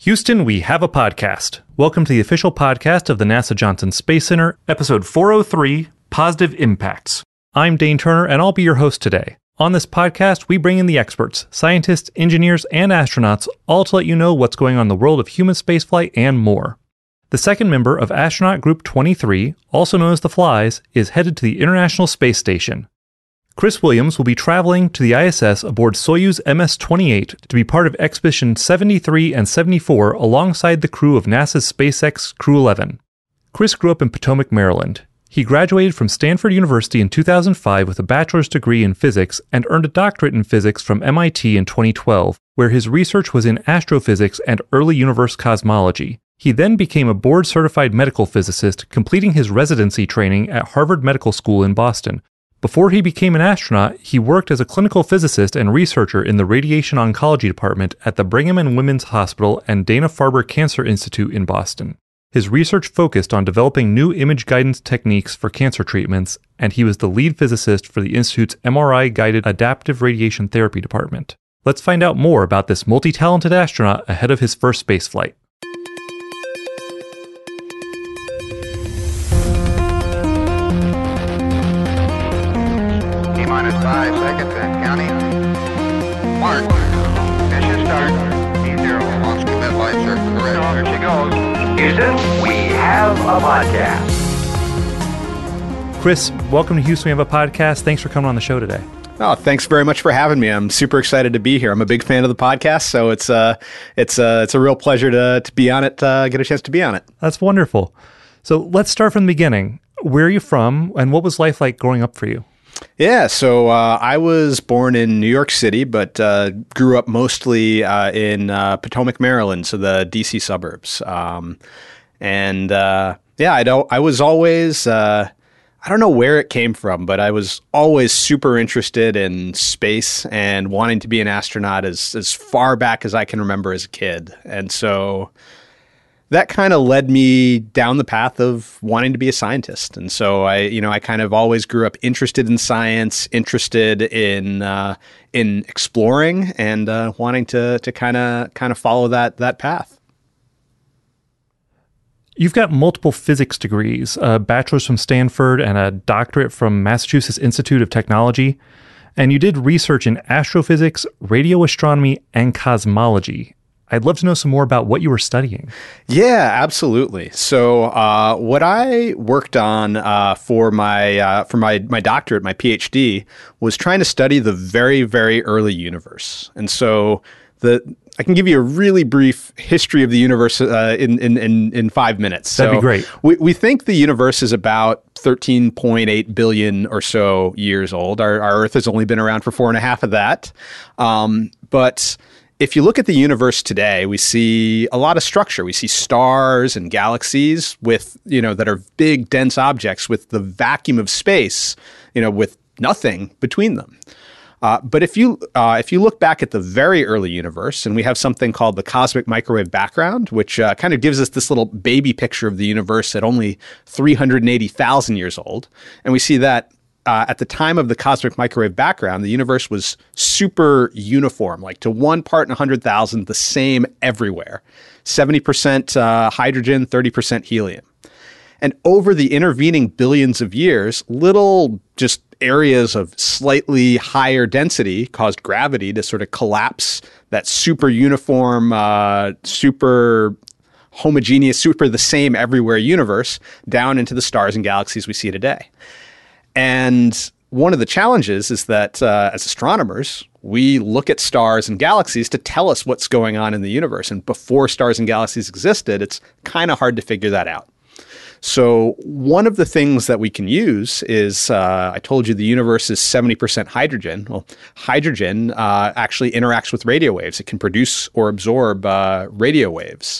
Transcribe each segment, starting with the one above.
Houston, we have a podcast. Welcome to the official podcast of the NASA Johnson Space Center, episode 403, Positive Impacts. I'm Dane Turner, and I'll be your host today. On this podcast, we bring in the experts, scientists, engineers, and astronauts, all to let you know what's going on in the world of human spaceflight and more. The second member of Astronaut Group 23, also known as the Flies, is headed to the International Space Station. Chris Williams will be traveling to the ISS aboard Soyuz MS-28 to be part of Expedition 73 and 74 alongside the crew of NASA's SpaceX Crew 11. Chris grew up in Potomac, Maryland. He graduated from Stanford University in 2005 with a bachelor's degree in physics and earned a doctorate in physics from MIT in 2012, where his research was in astrophysics and early universe cosmology. He then became a board-certified medical physicist, completing his residency training at Harvard Medical School in Boston. Before he became an astronaut, he worked as a clinical physicist and researcher in the Radiation Oncology Department at the Brigham and Women's Hospital and Dana-Farber Cancer Institute in Boston. His research focused on developing new image guidance techniques for cancer treatments, and he was the lead physicist for the Institute's MRI-guided adaptive radiation therapy department. Let's find out more about this multi-talented astronaut ahead of his first spaceflight. Minus 5 seconds and counting. Mark. Mission start. T0. Launch commit light circle correct. Oh, there she goes. Houston, we have a podcast. Chris, welcome to Houston, we have a podcast. Thanks for coming on the show today. Oh, thanks very much for having me. I'm super excited to be here. I'm a big fan of the podcast, so it's a real pleasure to be on it, get a chance to be on it. That's wonderful. So let's start from the beginning. Where are you from, and what was life like growing up for you? Yeah, so I was born in New York City, but grew up mostly in Potomac, Maryland, so the DC suburbs. I was always, I don't know where it came from, but I was always super interested in space and wanting to be an astronaut as far back as I can remember as a kid. And so that kind of led me down the path of wanting to be a scientist. And so I kind of always grew up interested in science, interested in exploring, and wanting to kind of follow that path. You've got multiple physics degrees, a bachelor's from Stanford and a doctorate from Massachusetts Institute of Technology, and you did research in astrophysics, radio astronomy, and cosmology. I'd love to know some more about what you were studying. Yeah, absolutely. So what I worked on for my doctorate, my PhD, was trying to study the very, very early universe. And so I can give you a really brief history of the universe in 5 minutes. That'd be great. We think the universe is about 13.8 billion or so years old. Our Earth has only been around for 4.5 of that. But if you look at the universe today, we see a lot of structure. We see stars and galaxies with, that are big, dense objects with the vacuum of space, with nothing between them. But if you look back at the very early universe, and we have something called the cosmic microwave background, which kind of gives us this little baby picture of the universe at only 380,000 years old, and we see that at the time of the cosmic microwave background, the universe was super uniform, like to 1 part in 100,000, the same everywhere. 70% hydrogen, 30% helium. And over the intervening billions of years, little just areas of slightly higher density caused gravity to sort of collapse that super uniform, super homogeneous, super the same everywhere universe down into the stars and galaxies we see today. And one of the challenges is that as astronomers, we look at stars and galaxies to tell us what's going on in the universe. And before stars and galaxies existed, it's kind of hard to figure that out. So one of the things that we can use is, I told you the universe is 70% hydrogen. Well, hydrogen actually interacts with radio waves. It can produce or absorb radio waves.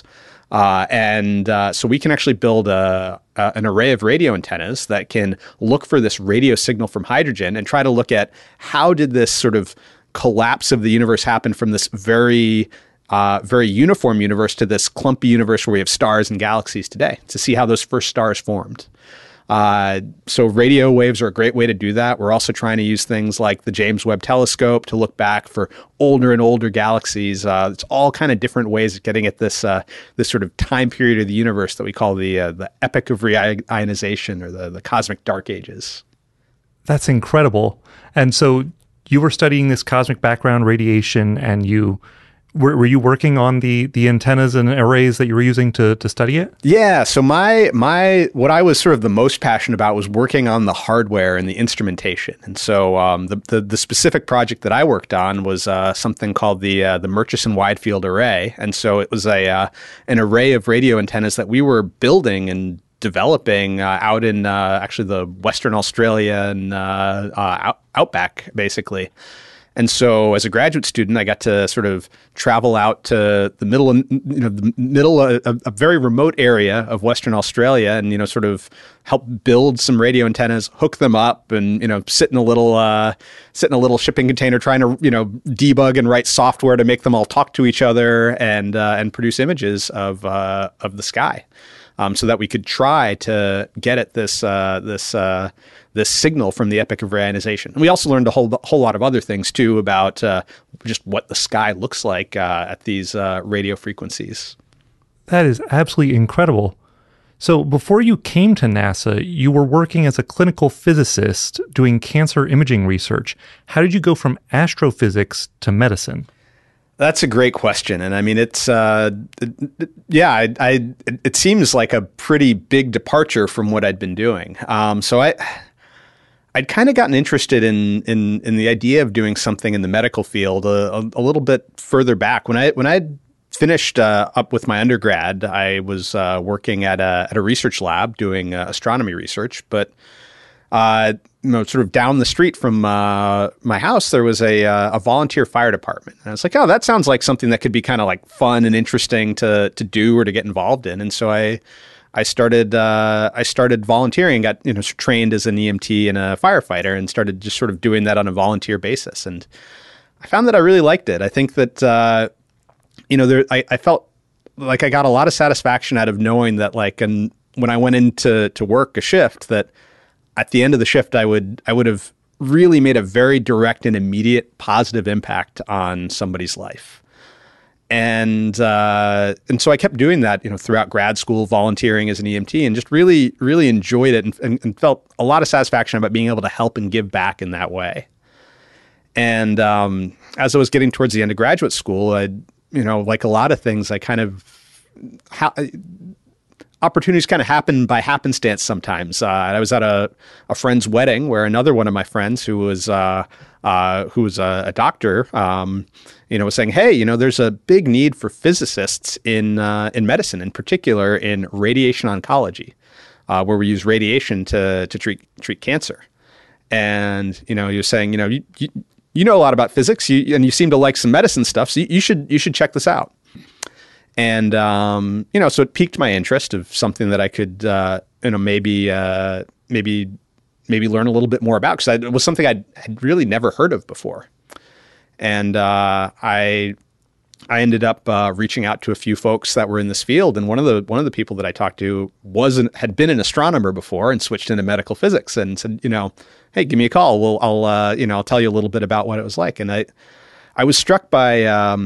So we can actually build an array of radio antennas that can look for this radio signal from hydrogen and try to look at how did this sort of collapse of the universe happen from this very uniform universe to this clumpy universe where we have stars and galaxies today, to see how those first stars formed. So radio waves are a great way to do that. We're also trying to use things like the James Webb Telescope to look back for older and older galaxies. It's all kind of different ways of getting at this this sort of time period of the universe that we call the epoch of reionization, or the cosmic dark ages. That's incredible. And so you were studying this cosmic background radiation, and were you working on the antennas and arrays that you were using to study it? Yeah. So what I was sort of the most passionate about was working on the hardware and the instrumentation. And so the specific project that I worked on was something called the Murchison Wide Field Array. And so it was an array of radio antennas that we were building and developing out in actually the Western Australia and outback, basically. And so as a graduate student, I got to sort of travel out to the middle of a very remote area of Western Australia, and, sort of help build some radio antennas, hook them up, and, sit in a little shipping container trying to, debug and write software to make them all talk to each other and produce images of the sky. So that we could try to get at this signal from the epoch of reionization. And we also learned a whole lot of other things too about just what the sky looks like at these radio frequencies. That is absolutely incredible. So before you came to NASA, you were working as a clinical physicist doing cancer imaging research. How did you go from astrophysics to medicine? That's a great question. And I mean, it's, it seems like a pretty big departure from what I'd been doing. So I'd kind of gotten interested in the idea of doing something in the medical field a little bit further back. When I finished up with my undergrad, I was working at a research lab doing astronomy research, but sort of down the street from my house, there was a volunteer fire department. And I was like, oh, that sounds like something that could be kind of like fun and interesting to do or to get involved in. And so I started volunteering, got trained as an EMT and a firefighter, and started just sort of doing that on a volunteer basis. And I found that I really liked it. I think that I felt like I got a lot of satisfaction out of knowing that, like, and when I went into work a shift, that at the end of the shift, I would have really made a very direct and immediate positive impact on somebody's life. And so I kept doing that, throughout grad school, volunteering as an EMT, and just really, really enjoyed it and felt a lot of satisfaction about being able to help and give back in that way. And as I was getting towards the end of graduate school, like a lot of things, I kind of opportunities kind of happen by happenstance sometimes. I was at a friend's wedding where another one of my friends who was a doctor, was saying, hey, there's a big need for physicists in medicine, in particular in radiation oncology, where we use radiation to treat cancer. And, he was saying, you know a lot about physics, and you seem to like some medicine stuff, so you should check this out. And, so it piqued my interest of something that I could, maybe learn a little bit more about, because it was something I had really never heard of before. And I ended up reaching out to a few folks that were in this field, and one of the people that I talked to had been an astronomer before and switched into medical physics, and said, hey, give me a call. I'll tell you a little bit about what it was like. And I was struck by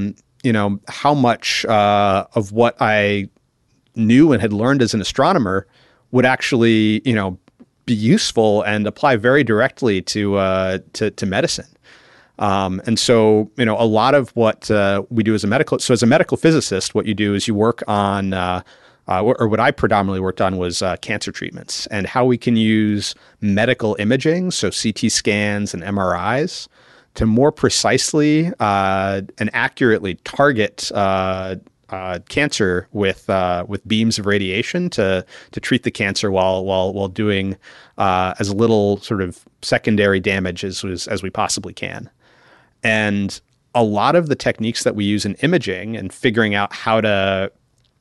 how much of what I knew and had learned as an astronomer would actually, be useful and apply very directly to medicine. And so, a lot of what we do as a medical physicist, what you do is you work on, or what I predominantly worked on was cancer treatments and how we can use medical imaging, so CT scans and MRIs, to more precisely and accurately target cancer with beams of radiation to treat the cancer while doing as little sort of secondary damage as we possibly can. And a lot of the techniques that we use in imaging and figuring out how to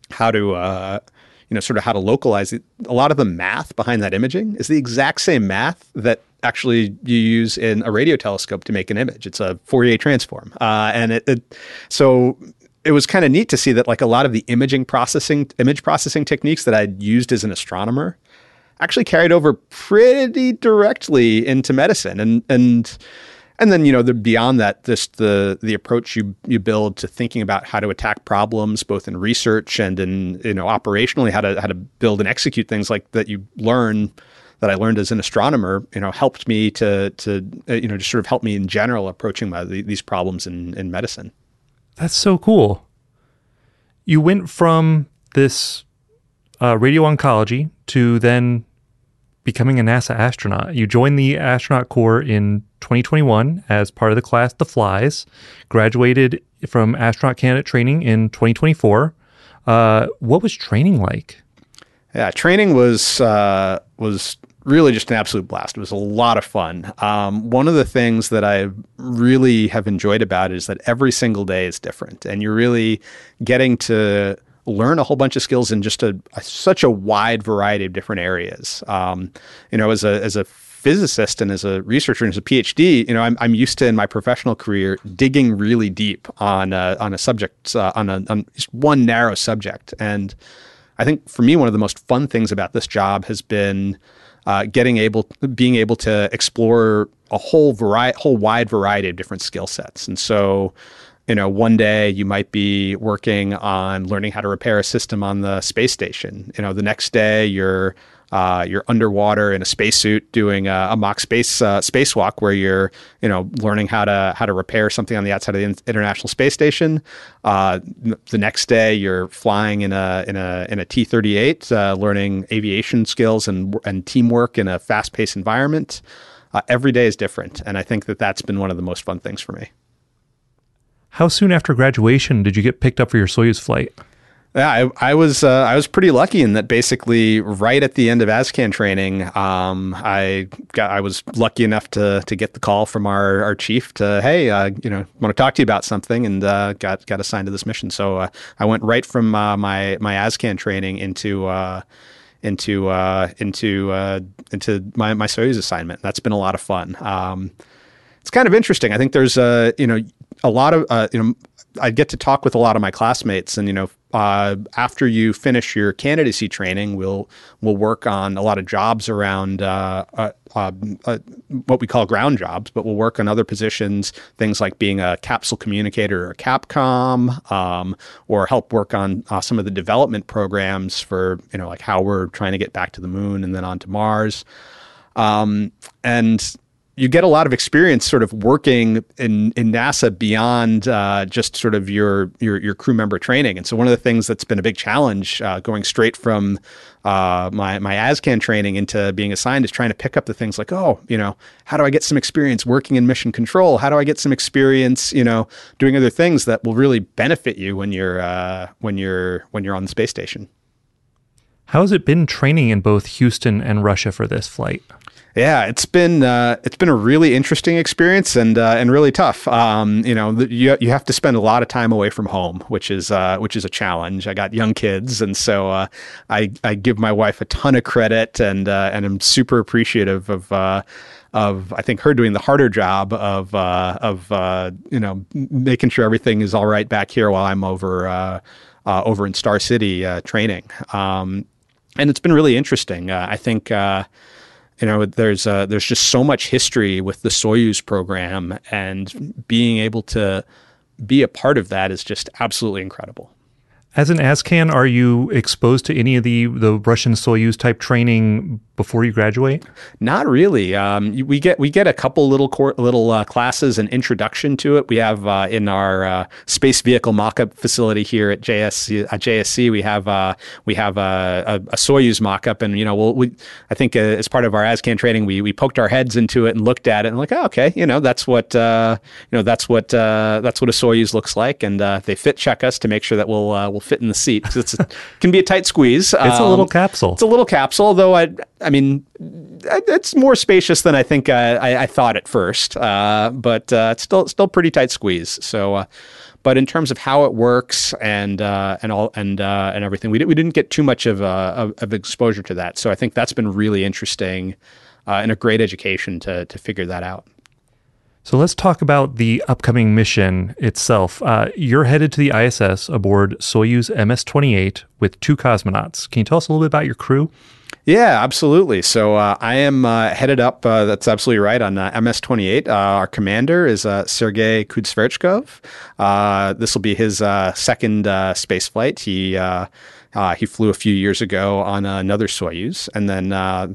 localize it, a lot of the math behind that imaging is the exact same math that actually you use in a radio telescope to make an image. It's a Fourier transform. So it was kind of neat to see that, like, a lot of the image processing techniques that I'd used as an astronomer actually carried over pretty directly into medicine. And then, beyond that, the approach you build to thinking about how to attack problems, both in research and in, operationally, how to build and execute things like that that I learned as an astronomer, helped me to just sort of help me in general approaching these problems in medicine. That's so cool. You went from this radio oncology to then becoming a NASA astronaut. You joined the astronaut corps in 2021 as part of the class The Flies, graduated from astronaut candidate training in 2024. What was training like? Yeah, training was really just an absolute blast. It was a lot of fun. One of the things that I really have enjoyed about it is that every single day is different, and you're really getting to learn a whole bunch of skills in just such a wide variety of different areas. As a physicist and as a researcher and as a PhD, I'm used to in my professional career digging really deep on a subject, on just one narrow subject. And I think for me, one of the most fun things about this job has been being able to explore a whole wide variety of different skill sets. And so, one day you might be working on learning how to repair a system on the space station. The next day you're underwater in a spacesuit doing a mock spacewalk where you're learning how to repair something on the outside of the International Space Station. The next day you're flying in a T-38, learning aviation skills and teamwork in a fast-paced environment. Every day is different, and I think that's been one of the most fun things for me. How soon after graduation did you get picked up for your Soyuz flight? Yeah, I was pretty lucky in that basically right at the end of ASCAN training, I was lucky enough to get the call from our chief to, hey, want to talk to you about something, and got assigned to this mission. So I went right from my ASCAN training into my Soyuz assignment. That's been a lot of fun. It's kind of interesting. I think there's a lot of I get to talk with a lot of my classmates, and after you finish your candidacy training, we'll work on a lot of jobs around what we call ground jobs, but we'll work on other positions, things like being a capsule communicator or a Capcom, or help work on some of the development programs for like how we're trying to get back to the moon and then on to Mars, and you get a lot of experience sort of working in NASA beyond just sort of your crew member training. And so one of the things that's been a big challenge going straight from my ASCAN training into being assigned is trying to pick up the things like, how do I get some experience working in mission control? How do I get some experience, doing other things that will really benefit you when you're on the space station? How has it been training in both Houston and Russia for this flight? Yeah, it's been a really interesting experience and really tough. You have to spend a lot of time away from home, which is a challenge. I got young kids, and so I give my wife a ton of credit, and I'm super appreciative of I think her doing the harder job of making sure everything is all right back here while I'm over in Star City training. And it's been really interesting. I think. There's just so much history with the Soyuz program, and being able to be a part of that is just absolutely incredible. As an ASCAN, are you exposed to any of the Russian Soyuz type training before you graduate? Not really. We get a couple little classes and introduction to it. We have in our space vehicle mock-up facility here at JSC. We have a Soyuz mock-up, and I think as part of our ASCAN training, we poked our heads into it and looked at it and like, oh, okay, that's what a Soyuz looks like, and they fit check us to make sure that we'll fit in the seat, because it can be a tight squeeze. It's a little capsule. It's a little capsule, though. I mean, it's more spacious than I think I thought at first, but it's still pretty tight squeeze. So, but in terms of how it works and everything, we didn't get too much of exposure to that. So I think that's been really interesting and a great education to figure that out. So let's talk about the upcoming mission itself. You're headed to the ISS aboard Soyuz MS-28 with 2 cosmonauts. Can you tell us a little bit about your crew? Yeah, absolutely. So I am headed up, that's absolutely right, on MS-28. Our commander is Sergei Kudzverchkov. This will be his second space flight. He flew a few years ago on another Soyuz, and then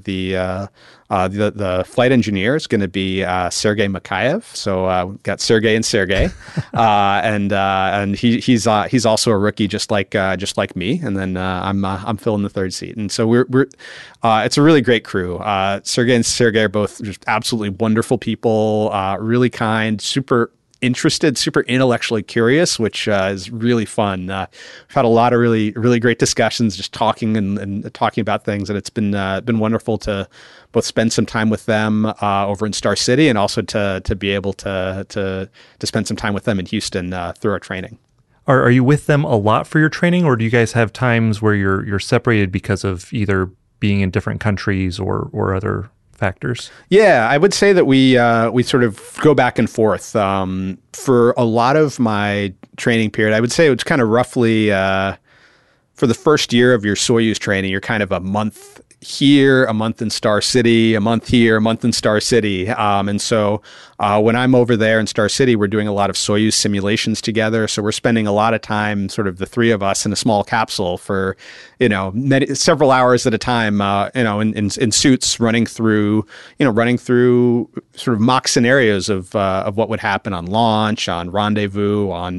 the flight engineer is going to be Sergei Makayev. So we've got Sergei and Sergei, and he's also a rookie, just like me. And then I'm filling the third seat, and so we're it's a really great crew. Sergei and Sergei are both just absolutely wonderful people, really kind, super interested, super intellectually curious, which is really fun. We've had a lot of really, really great discussions, just talking and talking about things, and it's been wonderful to both spend some time with them over in Star City, and also to be able to spend some time with them in Houston through our training. Are you with them a lot for your training, or do you guys have times where you're separated because of either being in different countries or other factors? Yeah, I would say that we sort of go back and forth. For a lot of my training period, I would say it's kind of roughly for the first year of your Soyuz training, you're kind of a month here, a month in Star City, a month here, a month in Star City. And so when I'm over there in Star City, we're doing a lot of Soyuz simulations together. So we're spending a lot of time, sort of the three of us in a small capsule for, several hours at a time, in suits running through sort of mock scenarios of what would happen on launch, on rendezvous, on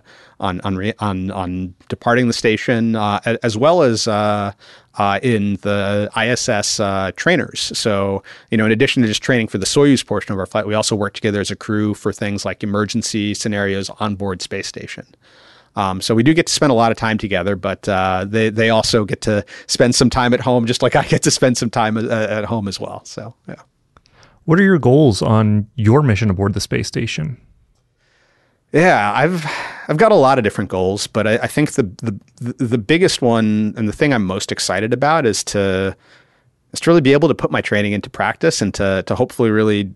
departing the station, as well as in the ISS trainers. So, in addition to just training for the Soyuz portion of our flight, we also work together as a crew for things like emergency scenarios on board space station. So we do get to spend a lot of time together, but they also get to spend some time at home, just like I get to spend some time at home as well. So, yeah. What are your goals on your mission aboard the space station? Yeah, I've got a lot of different goals, but I think the biggest one and the thing I'm most excited about is to really be able to put my training into practice, and to hopefully really,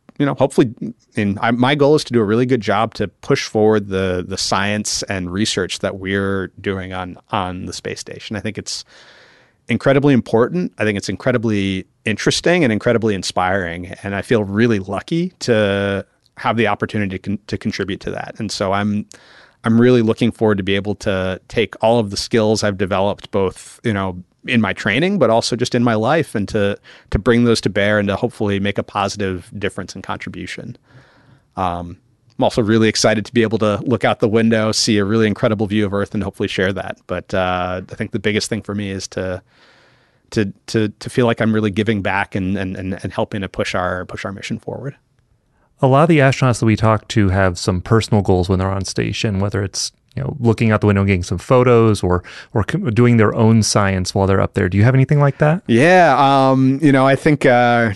my goal is to do a really good job to push forward the science and research that we're doing on the space station. I think it's incredibly important. I think it's incredibly interesting and incredibly inspiring, and I feel really lucky to have the opportunity to contribute to that. And so I'm really looking forward to be able to take all of the skills I've developed, both, in my training, but also just in my life, and to bring those to bear and to hopefully make a positive difference and contribution. I'm also really excited to be able to look out the window, see a really incredible view of Earth, and hopefully share that. But I think the biggest thing for me is to feel like I'm really giving back and helping to push our mission forward. A lot of the astronauts that we talk to have some personal goals when they're on station, whether it's looking out the window, getting some photos, or doing their own science while they're up there. Do you have anything like that? Yeah, I think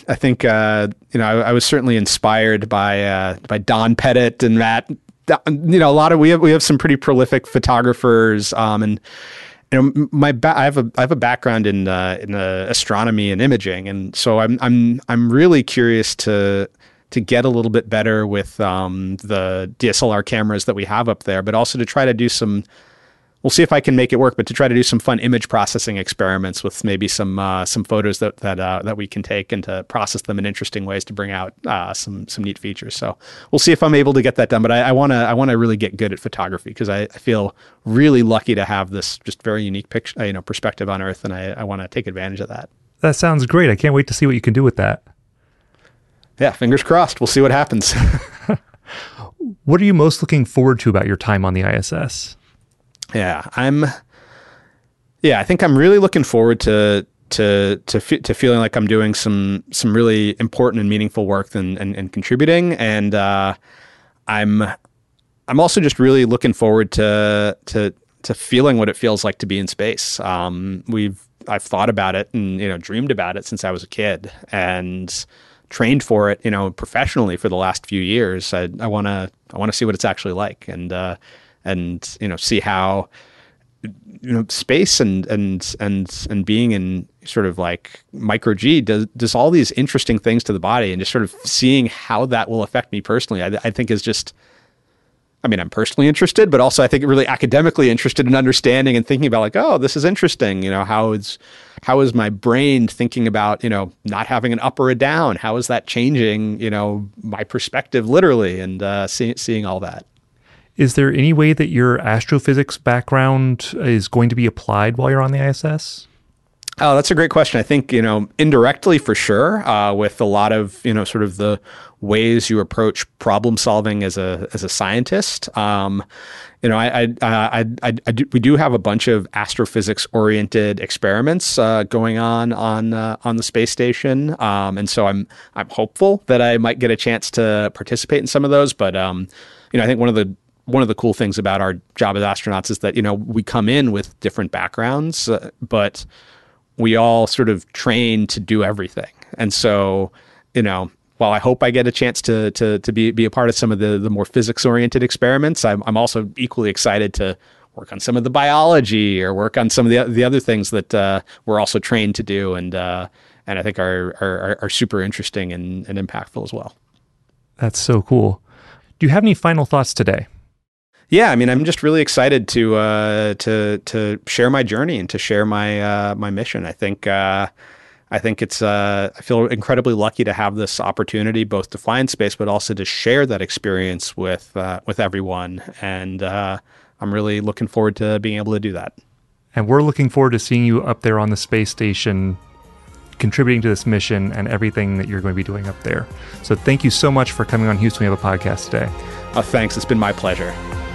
I was certainly inspired by Don Pettit and that. A lot of we have some pretty prolific photographers, and I have a background in astronomy and imaging, and so I'm really curious to get a little bit better with the DSLR cameras that we have up there, but also to try to do we'll see if I can make it work, but to try to do some fun image processing experiments with maybe some photos that we can take, and to process them in interesting ways to bring out some neat features. So we'll see if I'm able to get that done, but I want to really get good at photography, because I feel really lucky to have this just very unique picture, perspective on Earth, and I want to take advantage of that. That sounds great. I can't wait to see what you can do with that. Yeah, fingers crossed. We'll see what happens. What are you most looking forward to about your time on the ISS? Yeah, I think I'm really looking forward to feeling like I'm doing some really important and meaningful work and contributing. And I'm also just really looking forward to feeling what it feels like to be in space. I've thought about it and dreamed about it since I was a kid, and trained for it, professionally for the last few years. I want to see what it's actually like, and see how space and being in sort of like micro G does all these interesting things to the body, and just sort of seeing how that will affect me personally, I think is just I'm personally interested, but also I think really academically interested in understanding and thinking about like, oh, this is interesting. How is my brain thinking about, not having an up or a down? How is that changing, my perspective literally, and seeing all that. Is there any way that your astrophysics background is going to be applied while you're on the ISS? Oh, that's a great question. I think, indirectly for sure, with a lot of, sort of the ways you approach problem solving as a scientist. We do have a bunch of astrophysics oriented experiments going on the space station. And so I'm hopeful that I might get a chance to participate in some of those. But, I think one of the cool things about our job as astronauts is that, we come in with different backgrounds, but we all sort of train to do everything. And so, while I hope I get a chance to be a part of some of the more physics-oriented experiments, I'm also equally excited to work on some of the biology or work on some of the other things that we're also trained to do, and I think are super interesting and impactful as well. That's so cool. Do you have any final thoughts today? Yeah, I'm just really excited to share my journey and to share my mission. I think it's I feel incredibly lucky to have this opportunity both to fly in space, but also to share that experience with everyone. And I'm really looking forward to being able to do that. And we're looking forward to seeing you up there on the space station, contributing to this mission and everything that you're going to be doing up there. So thank you so much for coming on Houston We Have a Podcast today. Oh, thanks. It's been my pleasure.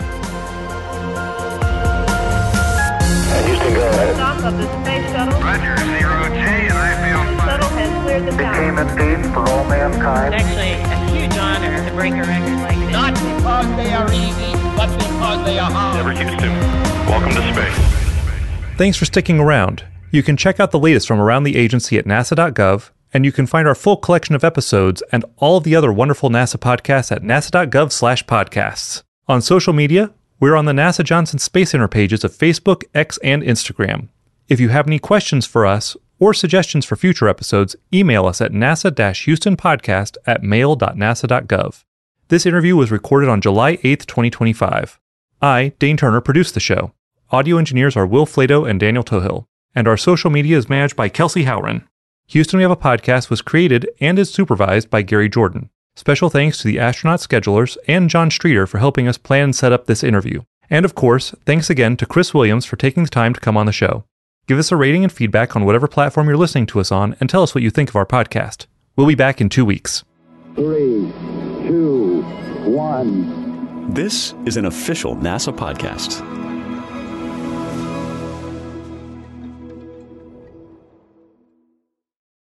Houston, go ahead. Stop of the space shuttle. Roger, 0J, and I feel Shuttle has cleared the tower. Became a feast for all mankind. It's actually a huge honor to break a record like this. Not because they are easy, but because they are hard. Never Houston. Welcome to space. Thanks for sticking around. You can check out the latest from around the agency at nasa.gov, and you can find our full collection of episodes and all of the other wonderful NASA podcasts at nasa.gov/podcasts. On social media, we're on the NASA Johnson Space Center pages of Facebook, X, and Instagram. If you have any questions for us or suggestions for future episodes, email us at nasa-houstonpodcast@mail.nasa.gov. This interview was recorded on July 8th, 2025. I, Dane Turner, produced the show. Audio engineers are Will Flato and Daniel Tohill, and our social media is managed by Kelsey Howren. Houston We Have a Podcast was created and is supervised by Gary Jordan. Special thanks to the astronaut schedulers and John Streeter for helping us plan and set up this interview. And of course, thanks again to Chris Williams for taking the time to come on the show. Give us a rating and feedback on whatever platform you're listening to us on, and tell us what you think of our podcast. We'll be back in 2 weeks. 3, 2, 1. This is an official NASA podcast.